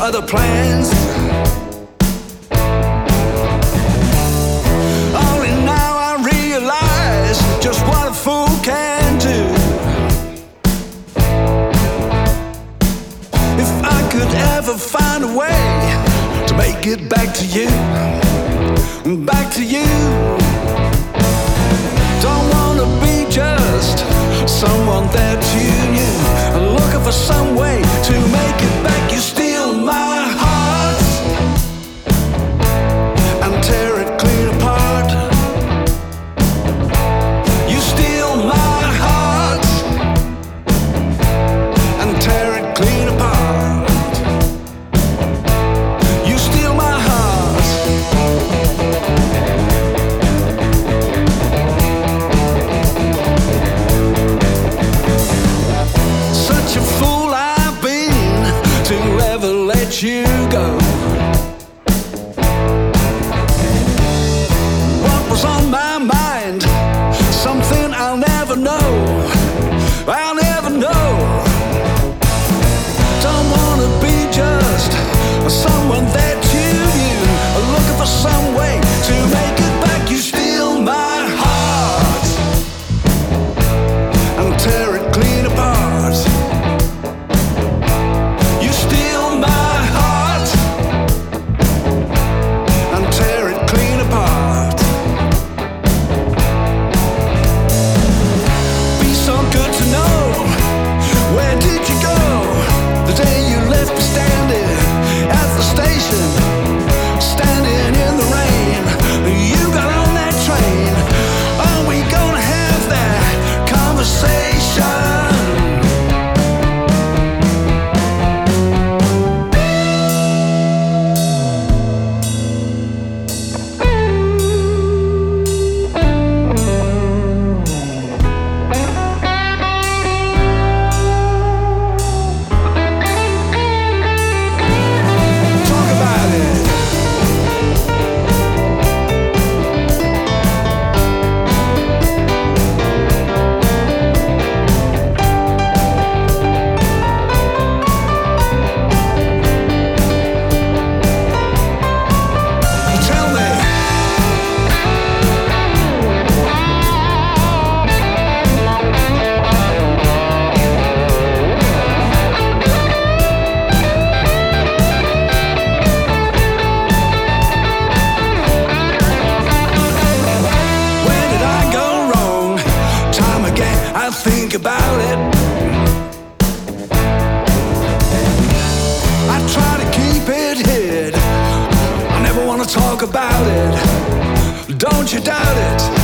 other plans. Only now I realize just what a fool can do. If I could ever find a way to make it back to you, back to you. Don't wanna be just someone that you knew. I'm looking for some way to make it back. You steal my heart and tear it clean apart. You steal my heart and tear it clean apart. You steal my heart. Such a fool I've been to ever let you go. What was on my mind? Something I'll never know. I'll never know. Don't wanna be just someone that you knew. Looking for some way to make it back. You steal my heart and tear it clean apart. You steal my heart and tear it clean apart. Be so good to know. Where did you go the day you left me standing at the station, standing in the rain? You got on that train. Are we gonna have that conversation? Talk about it. Tell me. Where did I go wrong? Time again I think about it. I try to keep it hid. I never wanna talk about it. Don't you doubt it.